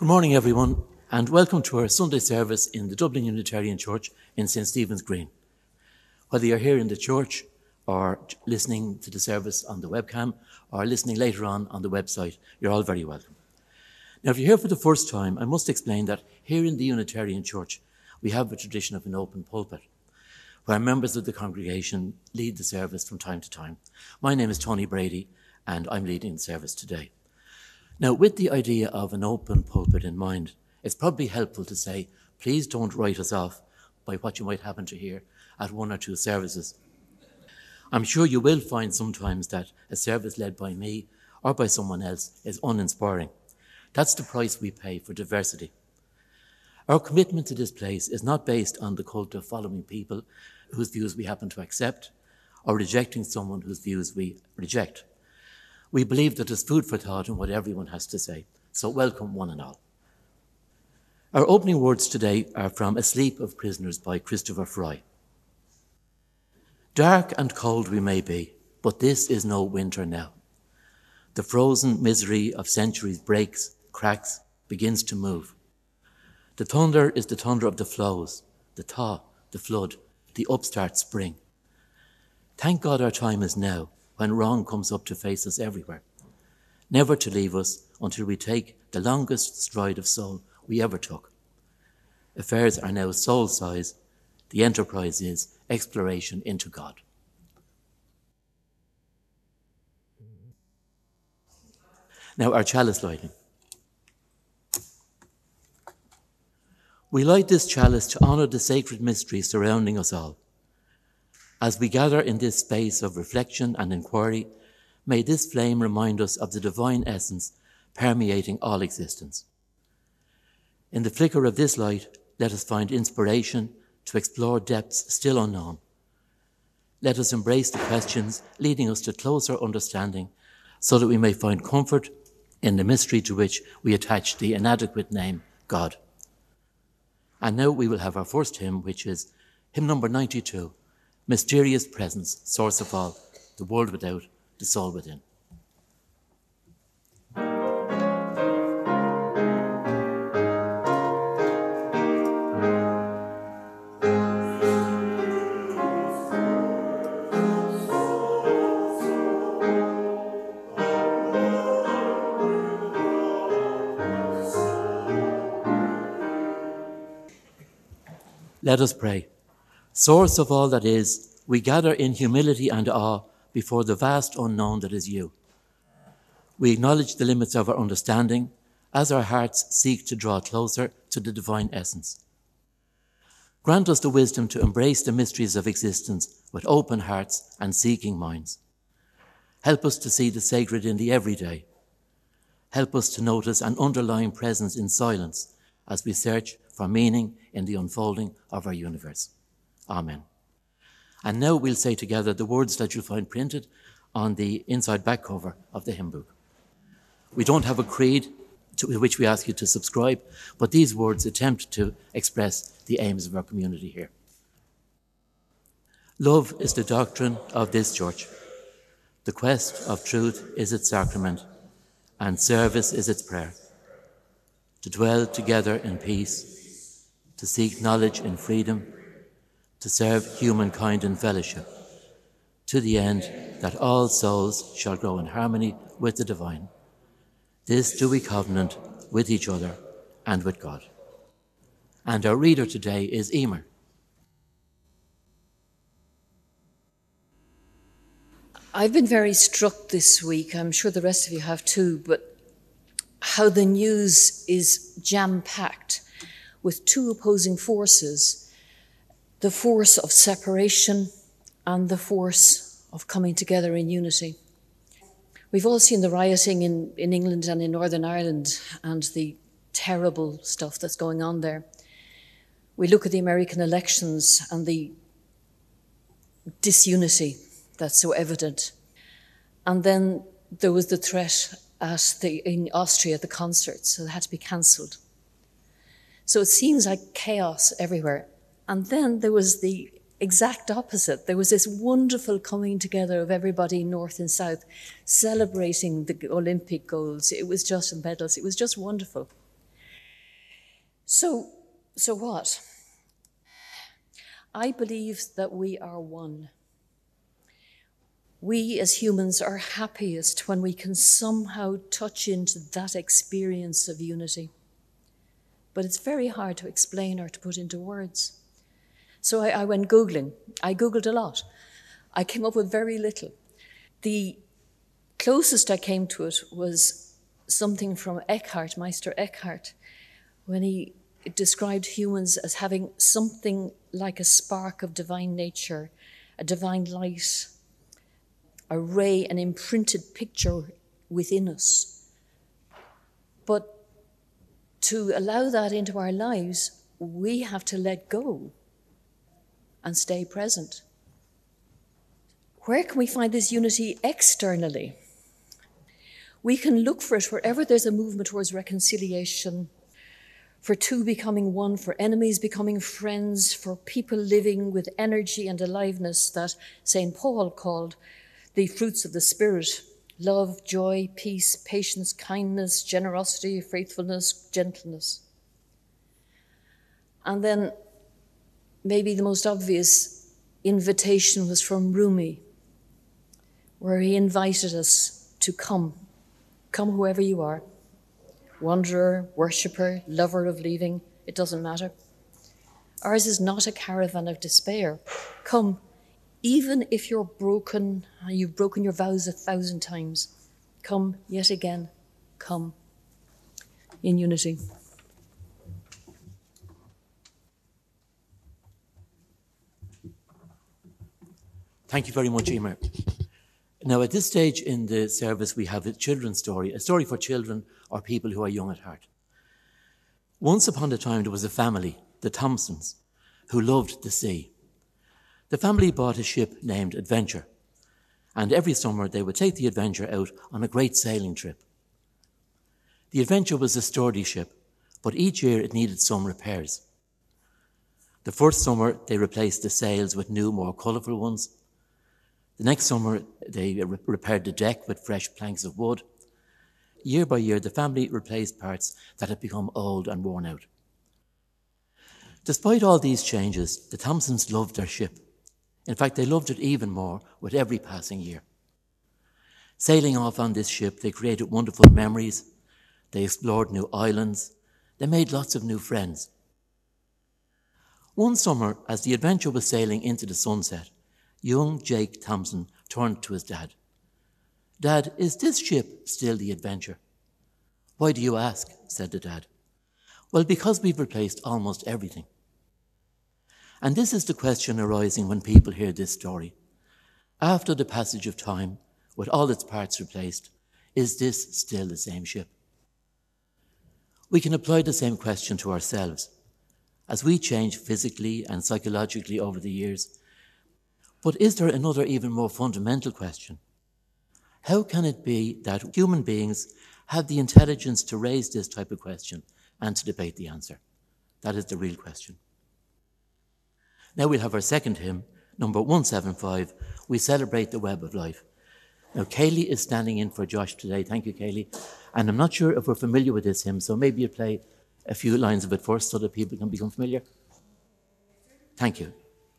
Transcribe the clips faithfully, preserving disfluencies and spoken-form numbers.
Good morning, everyone, and welcome to our Sunday service in the Dublin Unitarian Church in Saint Stephen's Green. Whether you're here in the church or listening to the service on the webcam or listening later on on the website, you're all very welcome. Now, if you're here for the first time, I must explain that here in the Unitarian Church, we have a tradition of an open pulpit, where members of the congregation lead the service from time to time. My name is Tony Brady, and I'm leading the service today. Now, with the idea of an open pulpit in mind, it's probably helpful to say, please don't write us off by what you might happen to hear at one or two services. I'm sure you will find sometimes that a service led by me or by someone else is uninspiring. That's the price we pay for diversity. Our commitment to this place is not based on the cult of following people whose views we happen to accept or rejecting someone whose views we reject. We believe that there's food for thought in what everyone has to say, so welcome one and all. Our opening words today are from A Sleep of Prisoners by Christopher Fry. Dark and cold we may be, but this is no winter now. The frozen misery of centuries breaks, cracks, begins to move. The thunder is the thunder of the flows, the thaw, the flood, the upstart spring. Thank God our time is now, when wrong comes up to face us everywhere, never to leave us until we take the longest stride of soul we ever took. Affairs are now soul-size. The enterprise is exploration into God. Now, our chalice lighting. We light this chalice to honour the sacred mystery surrounding us all. As we gather in this space of reflection and inquiry, may this flame remind us of the divine essence permeating all existence. In the flicker of this light, let us find inspiration to explore depths still unknown. Let us embrace the questions leading us to closer understanding so that we may find comfort in the mystery to which we attach the inadequate name God. And now we will have our first hymn, which is hymn number ninety-two, Mysterious Presence, Source of All, the world without, the soul within. Let us pray. Source of all that is, we gather in humility and awe before the vast unknown that is you. We acknowledge the limits of our understanding as our hearts seek to draw closer to the divine essence. Grant us the wisdom to embrace the mysteries of existence with open hearts and seeking minds. Help us to see the sacred in the everyday. Help us to notice an underlying presence in silence as we search for meaning in the unfolding of our universe. Amen. And now we'll say together the words that you'll find printed on the inside back cover of the hymn book. We don't have a creed to which we ask you to subscribe, but these words attempt to express the aims of our community here. Love is the doctrine of this church. The quest of truth is its sacrament, and service is its prayer. To dwell together in peace, to seek knowledge in freedom, to serve humankind in fellowship, to the end that all souls shall grow in harmony with the divine. This do we covenant with each other and with God. And our reader today is Emer. I've been very struck this week, I'm sure the rest of you have too, but how the news is jam-packed with two opposing forces, the force of separation and the force of coming together in unity. We've all seen the rioting in, in England and in Northern Ireland and the terrible stuff that's going on there. We look at the American elections and the disunity that's so evident. And then there was the threat at the, in Austria at the concerts, so they had to be cancelled. So it seems like chaos everywhere. And then there was the exact opposite. There was this wonderful coming together of everybody, north and south, celebrating the Olympic goals. It was just medals. It was just wonderful. So, so what? I believe that we are one. We as humans are happiest when we can somehow touch into that experience of unity. But it's very hard to explain or to put into words. So I, I went Googling. I Googled a lot. I came up with very little. The closest I came to it was something from Eckhart, Meister Eckhart, when he described humans as having something like a spark of divine nature, a divine light, a ray, an imprinted picture within us. But to allow that into our lives, we have to let go and stay present. Where can we find this unity externally? We can look for it wherever there's a movement towards reconciliation, for two becoming one, for enemies becoming friends, for people living with energy and aliveness that Saint Paul called the fruits of the Spirit: love, joy, peace, patience, kindness, generosity, faithfulness, gentleness. And then maybe the most obvious invitation was from Rumi, where he invited us to come, come whoever you are, wanderer, worshipper, lover of leaving, it doesn't matter. Ours is not a caravan of despair. Come, even if you're broken, you've broken your vows a thousand times, come yet again, come in unity. Thank you very much, Emer. Now, at this stage in the service, we have a children's story, a story for children or people who are young at heart. Once upon a time, there was a family, the Thompsons, who loved the sea. The family bought a ship named Adventure, and every summer they would take the Adventure out on a great sailing trip. The Adventure was a sturdy ship, but each year it needed some repairs. The first summer, they replaced the sails with new, more colourful ones. The next summer, they re- repaired the deck with fresh planks of wood. Year by year, the family replaced parts that had become old and worn out. Despite all these changes, the Thompsons loved their ship. In fact, they loved it even more with every passing year. Sailing off on this ship, they created wonderful memories. They explored new islands. They made lots of new friends. One summer, as the Adventure was sailing into the sunset, young Jake Thompson turned to his dad. "Dad, is this ship still the Adventure?" "Why do you ask?" said the dad. "Well, because we've replaced almost everything." And this is the question arising when people hear this story. After the passage of time, with all its parts replaced, is this still the same ship? We can apply the same question to ourselves. As we change physically and psychologically over the years, but is there another even more fundamental question? How can it be that human beings have the intelligence to raise this type of question and to debate the answer? That is the real question. Now we'll have our second hymn, number one seventy-five, We Celebrate the Web of Life. Now Kaylee is standing in for Josh today. Thank you, Kaylee. And I'm not sure if we're familiar with this hymn, so maybe you play a few lines of it first so that people can become familiar. Thank you.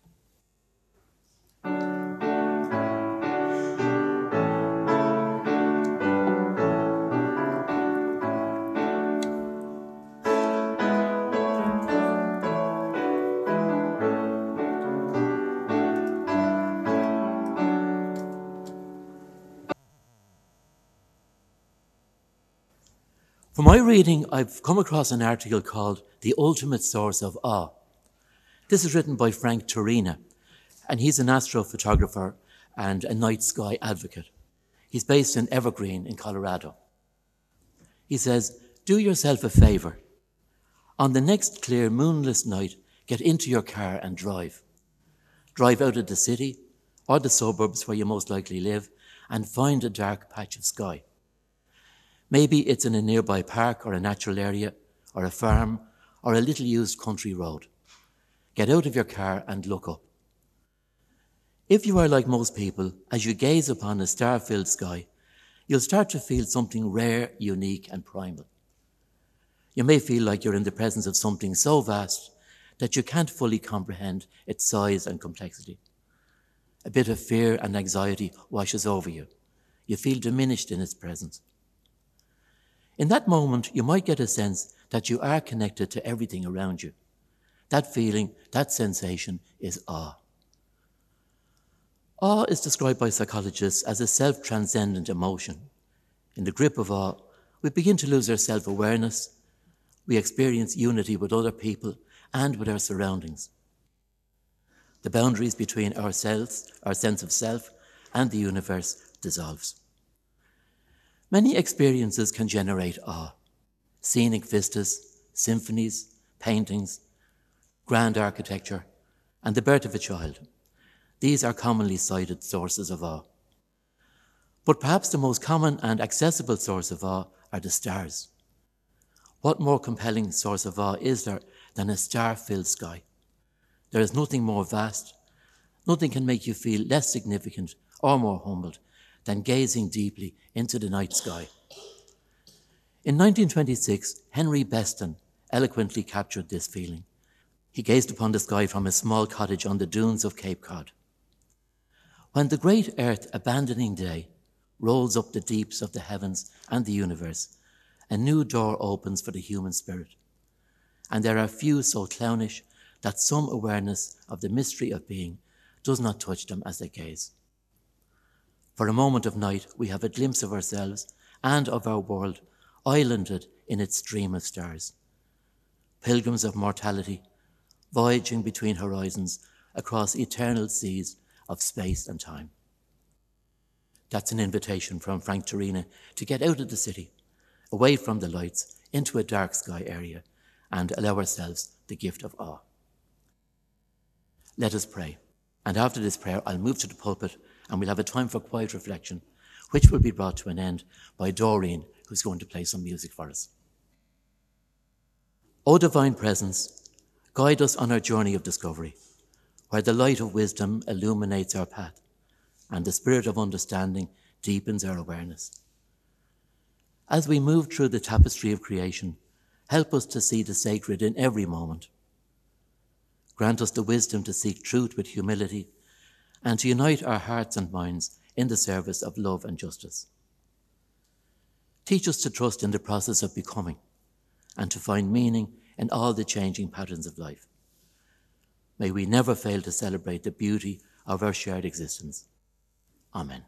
For my reading, I've come across an article called The Ultimate Source of Awe. This is written by Frank Turina, and he's an astrophotographer and a night sky advocate. He's based in Evergreen in Colorado. He says, "Do yourself a favor. On the next clear, moonless night, get into your car and drive. Drive out of the city or the suburbs where you most likely live and find a dark patch of sky. Maybe it's in a nearby park or a natural area or a farm or a little used country road. Get out of your car and look up. If you are like most people, as you gaze upon a star-filled sky, you'll start to feel something rare, unique and primal. You may feel like you're in the presence of something so vast that you can't fully comprehend its size and complexity. A bit of fear and anxiety washes over you. You feel diminished in its presence. In that moment, you might get a sense that you are connected to everything around you. That feeling, that sensation is awe. Awe is described by psychologists as a self-transcendent emotion. In the grip of awe, we begin to lose our self-awareness. We experience unity with other people and with our surroundings. The boundaries between ourselves, our sense of self, and the universe dissolves. Many experiences can generate awe. Scenic vistas, symphonies, paintings, grand architecture, and the birth of a child. These are commonly cited sources of awe. But perhaps the most common and accessible source of awe are the stars. What more compelling source of awe is there than a star-filled sky? There is nothing more vast, nothing can make you feel less significant or more humbled than gazing deeply into the night sky. In nineteen twenty-six, Henry Beston eloquently captured this feeling. He gazed upon the sky from a small cottage on the dunes of Cape Cod. When the great earth abandoning day rolls up the deeps of the heavens and the universe, a new door opens for the human spirit. And there are few so clownish that some awareness of the mystery of being does not touch them as they gaze. For a moment of night, we have a glimpse of ourselves and of our world islanded in its stream of stars. Pilgrims of mortality, voyaging between horizons across eternal seas of space and time. That's an invitation from Frank Turina to get out of the city, away from the lights, into a dark sky area, and allow ourselves the gift of awe. Let us pray. And after this prayer, I'll move to the pulpit and we'll have a time for quiet reflection, which will be brought to an end by Doreen, who's going to play some music for us. O divine presence, guide us on our journey of discovery, where the light of wisdom illuminates our path and the spirit of understanding deepens our awareness. As we move through the tapestry of creation, help us to see the sacred in every moment. Grant us the wisdom to seek truth with humility and to unite our hearts and minds in the service of love and justice. Teach us to trust in the process of becoming and to find meaning in all the changing patterns of life. May we never fail to celebrate the beauty of our shared existence. Amen.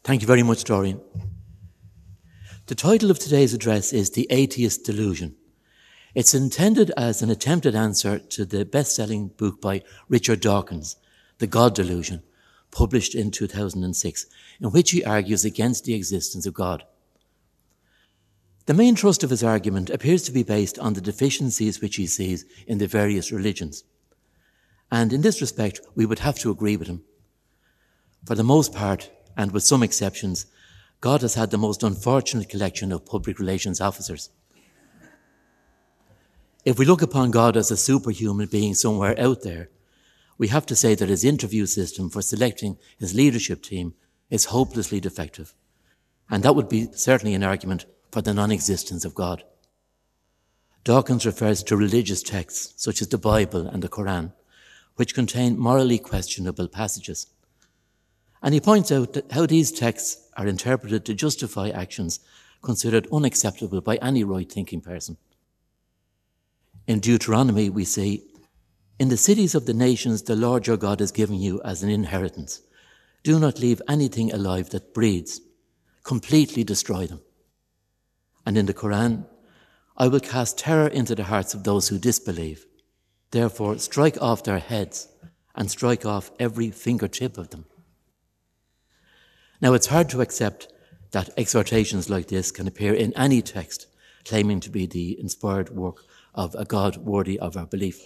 Thank you very much, Doreen. The title of today's address is The Atheist Delusion. It's intended as an attempted answer to the best-selling book by Richard Dawkins, The God Delusion, published in two thousand six, in which he argues against the existence of God. The main thrust of his argument appears to be based on the deficiencies which he sees in the various religions. And in this respect, we would have to agree with him. For the most part, and with some exceptions, God has had the most unfortunate collection of public relations officers. If we look upon God as a superhuman being somewhere out there, we have to say that his interview system for selecting his leadership team is hopelessly defective. And that would be certainly an argument for the non-existence of God. Dawkins refers to religious texts such as the Bible and the Quran, which contain morally questionable passages. And he points out that how these texts are interpreted to justify actions considered unacceptable by any right-thinking person. In Deuteronomy, we see, "In the cities of the nations the Lord your God has given you as an inheritance, do not leave anything alive that breathes. Completely destroy them." And in the Quran, "I will cast terror into the hearts of those who disbelieve. Therefore, strike off their heads and strike off every fingertip of them." Now, it's hard to accept that exhortations like this can appear in any text claiming to be the inspired work of a God worthy of our belief.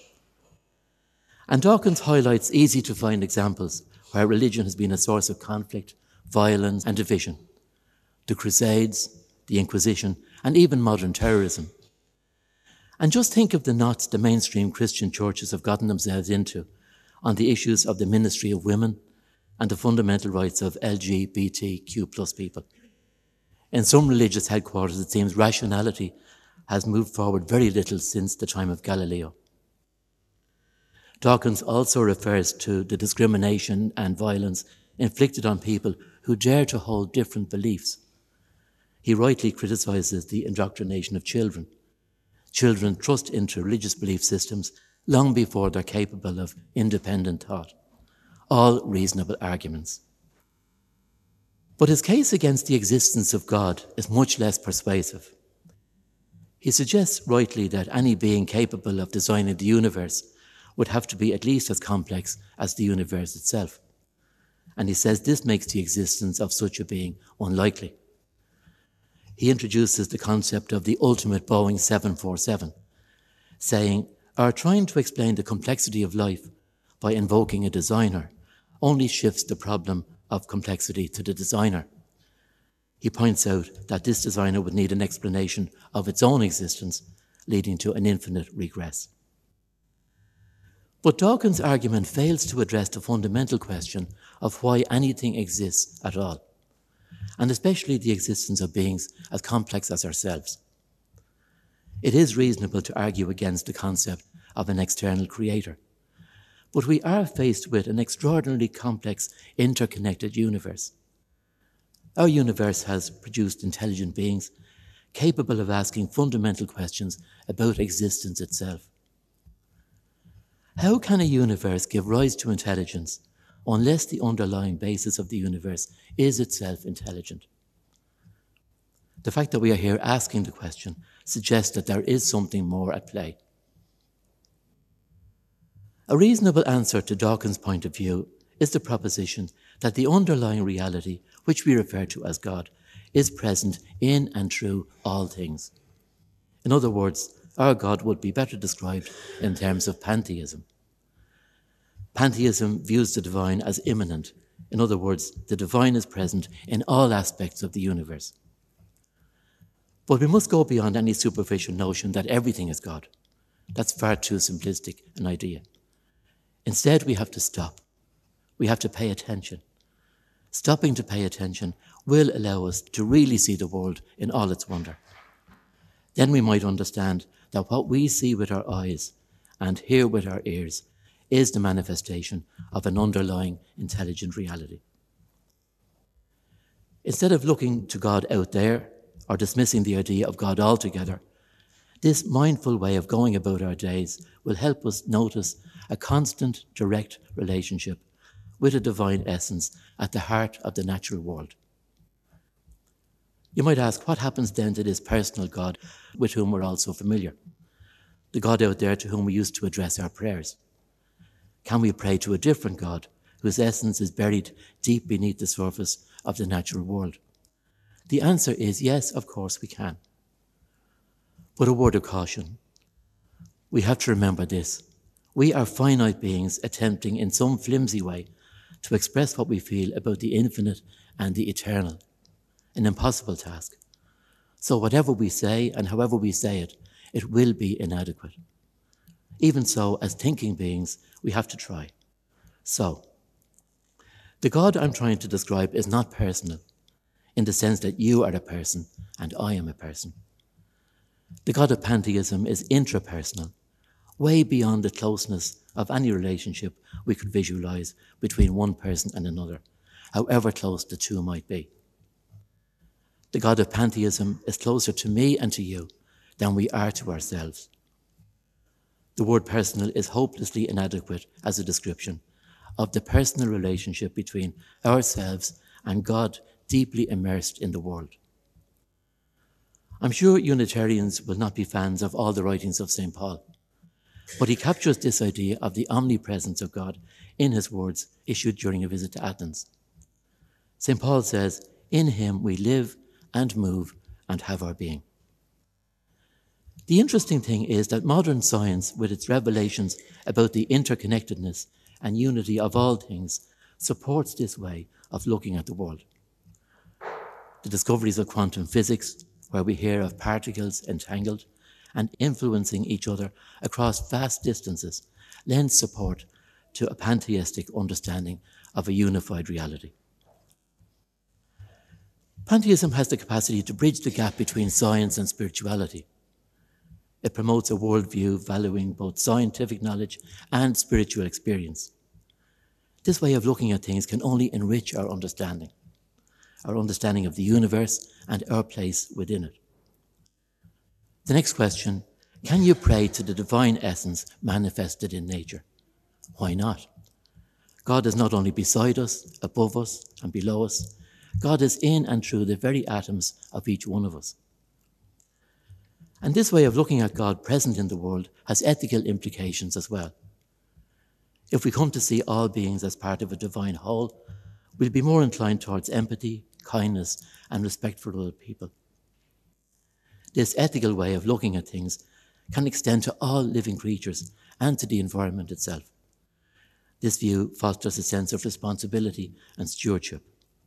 And Dawkins highlights easy-to-find examples where religion has been a source of conflict, violence, and division. The Crusades, the Inquisition, and even modern terrorism. And just think of the knots the mainstream Christian churches have gotten themselves into on the issues of the ministry of women and the fundamental rights of L G B T Q plus people. In some religious headquarters, it seems rationality has moved forward very little since the time of Galileo. Dawkins also refers to the discrimination and violence inflicted on people who dare to hold different beliefs. He rightly criticizes the indoctrination of children. Children thrust into religious belief systems long before they're capable of independent thought. All reasonable arguments. But his case against the existence of God is much less persuasive. He suggests rightly that any being capable of designing the universe would have to be at least as complex as the universe itself. And he says this makes the existence of such a being unlikely. He introduces the concept of the ultimate Boeing seven forty-seven, saying, "Our trying to explain the complexity of life by invoking a designer only shifts the problem of complexity to the designer." He points out that this designer would need an explanation of its own existence, leading to an infinite regress. But Dawkins' argument fails to address the fundamental question of why anything exists at all, and especially the existence of beings as complex as ourselves. It is reasonable to argue against the concept of an external creator, but we are faced with an extraordinarily complex, interconnected universe. Our universe has produced intelligent beings capable of asking fundamental questions about existence itself. How can a universe give rise to intelligence unless the underlying basis of the universe is itself intelligent? The fact that we are here asking the question suggests that there is something more at play. A reasonable answer to Dawkins' point of view is the proposition that the underlying reality, which we refer to as God, is present in and through all things. In other words, our God would be better described in terms of pantheism. Pantheism views the divine as immanent. In other words, the divine is present in all aspects of the universe. But we must go beyond any superficial notion that everything is God. That's far too simplistic an idea. Instead, we have to stop. We have to pay attention. Stopping to pay attention will allow us to really see the world in all its wonder. Then we might understand that what we see with our eyes and hear with our ears is the manifestation of an underlying intelligent reality. Instead of looking to God out there or dismissing the idea of God altogether, this mindful way of going about our days will help us notice a constant, direct relationship with a divine essence at the heart of the natural world. You might ask, what happens then to this personal God with whom we're all so familiar? The God out there to whom we used to address our prayers. Can we pray to a different God whose essence is buried deep beneath the surface of the natural world? The answer is yes, of course we can. But a word of caution. We have to remember this. We are finite beings attempting in some flimsy way to express what we feel about the infinite and the eternal. An impossible task. So whatever we say and however we say it, it will be inadequate. Even so, as thinking beings, we have to try. So, the God I'm trying to describe is not personal, in the sense that you are a person and I am a person. The God of pantheism is intrapersonal, way beyond the closeness of any relationship we could visualize between one person and another, however close the two might be. The God of pantheism is closer to me and to you than we are to ourselves. The word personal is hopelessly inadequate as a description of the personal relationship between ourselves and God deeply immersed in the world. I'm sure Unitarians will not be fans of all the writings of Saint Paul, but he captures this idea of the omnipresence of God in his words issued during a visit to Athens. Saint Paul says, "In him we live and move and have our being." The interesting thing is that modern science, with its revelations about the interconnectedness and unity of all things, supports this way of looking at the world. The discoveries of quantum physics, where we hear of particles entangled and influencing each other across vast distances, lend support to a pantheistic understanding of a unified reality. Pantheism has the capacity to bridge the gap between science and spirituality. It promotes a worldview valuing both scientific knowledge and spiritual experience. This way of looking at things can only enrich our understanding, our understanding of the universe and our place within it. The next question, can you pray to the divine essence manifested in nature? Why not? God is not only beside us, above us, and below us. God is in and through the very atoms of each one of us. And this way of looking at God present in the world has ethical implications as well. If we come to see all beings as part of a divine whole, we'll be more inclined towards empathy, kindness, and respect for other people. This ethical way of looking at things can extend to all living creatures and to the environment itself. This view fosters a sense of responsibility and stewardship.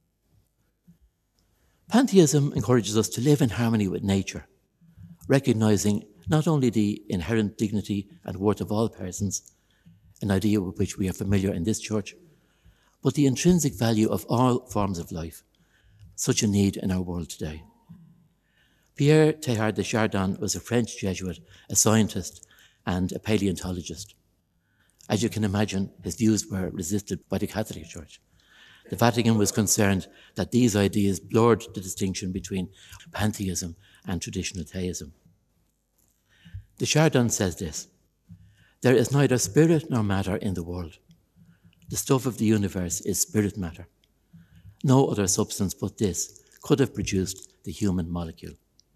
Pantheism encourages us to live in harmony with nature, recognizing not only the inherent dignity and worth of all persons, an idea with which we are familiar in this church, but the intrinsic value of all forms of life, such a need in our world today. Pierre Teilhard de Chardin was a French Jesuit, a scientist, and a paleontologist. As you can imagine, his views were resisted by the Catholic Church. The Vatican was concerned that these ideas blurred the distinction between pantheism and traditional theism. De Chardin says this, "There is neither spirit nor matter in the world. The stuff of the universe is spirit matter. No other substance but this could have produced the human molecule."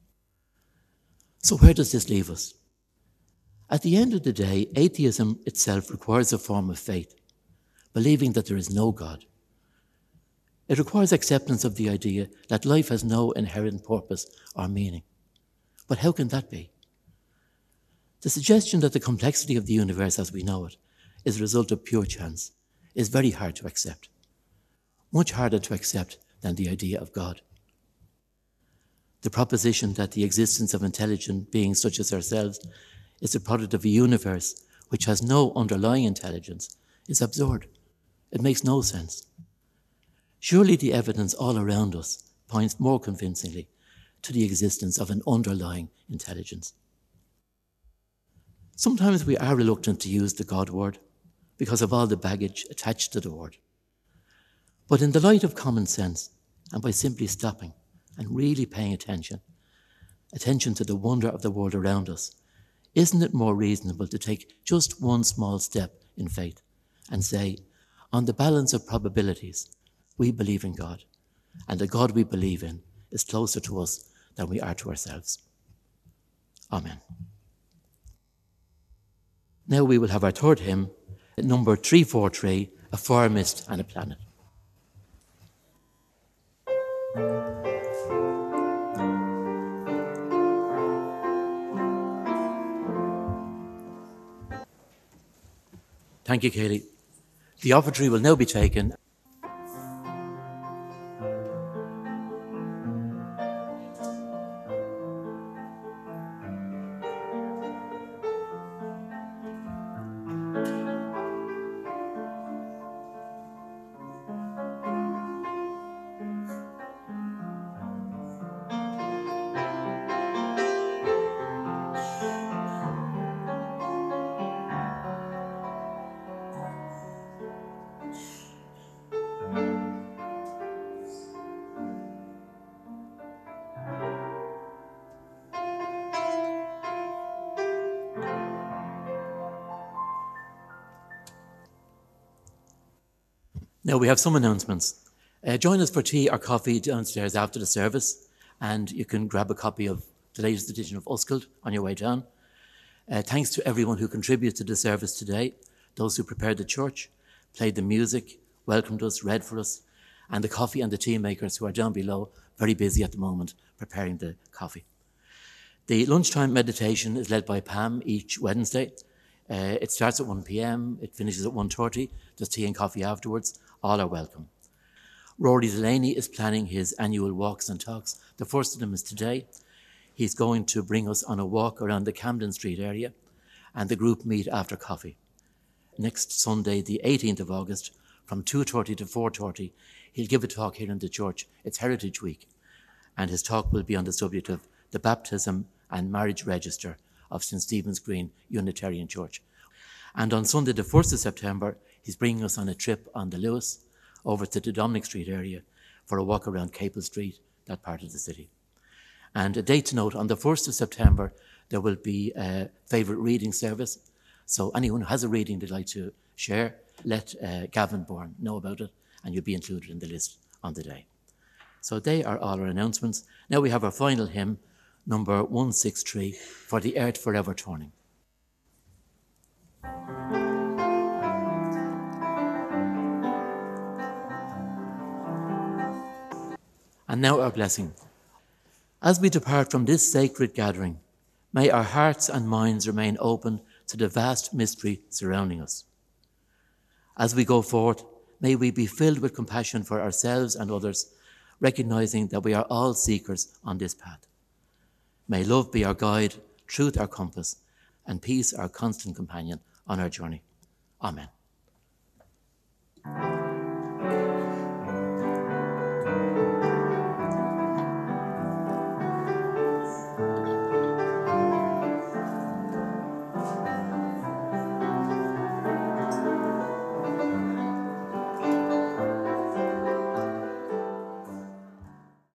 So where does this leave us? At the end of the day, atheism itself requires a form of faith, believing that there is no God. It requires acceptance of the idea that life has no inherent purpose or meaning. But how can that be? The suggestion that the complexity of the universe as we know it is a result of pure chance is very hard to accept. Much harder to accept than the idea of God. The proposition that the existence of intelligent beings such as ourselves is the product of a universe which has no underlying intelligence is absurd. It makes no sense. Surely the evidence all around us points more convincingly to the existence of an underlying intelligence. Sometimes we are reluctant to use the God word because of all the baggage attached to the word. But in the light of common sense, and by simply stopping and really paying attention, attention to the wonder of the world around us, isn't it more reasonable to take just one small step in faith and say, on the balance of probabilities, we believe in God, and the God we believe in is closer to us than we are to ourselves. Amen. Now we will have our third hymn, number three forty-three, A Fire Mist and a Planet. Thank you, Kaylee. The offertory will now be taken. Now we have some announcements. Uh, join us for tea or coffee downstairs after the service, and you can grab a copy of the latest edition of Uskeld on your way down. Uh, thanks to everyone who contributed to the service today, those who prepared the church, played the music, welcomed us, read for us, and the coffee and the tea makers who are down below, very busy at the moment preparing the coffee. The lunchtime meditation is led by Pam each Wednesday. Uh, it starts at one p.m, it finishes at one thirty, there's tea and coffee afterwards. All are welcome. Rory Delaney is planning his annual walks and talks. The first of them is today. He's going to bring us on a walk around the Camden Street area, and the group meet after coffee. Next Sunday, the eighteenth of August, from two thirty to four thirty, he'll give a talk here in the church. It's Heritage Week, and his talk will be on the subject of the baptism and marriage register of Saint Stephen's Green Unitarian Church. And on Sunday, the first of September, he's bringing us on a trip on the Lewis over to the Dominic Street area for a walk around Capel Street, that part of the city. And a date to note, on the first of September, there will be a favourite reading service. So anyone who has a reading they'd like to share, let uh, Gavin Bourne know about it, and you'll be included in the list on the day. So they are all our announcements. Now we have our final hymn, number one sixty-three, For the Earth Forever Turning. And now our blessing. As we depart from this sacred gathering, may our hearts and minds remain open to the vast mystery surrounding us. As we go forth, may we be filled with compassion for ourselves and others, recognizing that we are all seekers on this path. May love be our guide, truth our compass, and peace our constant companion on our journey. Amen.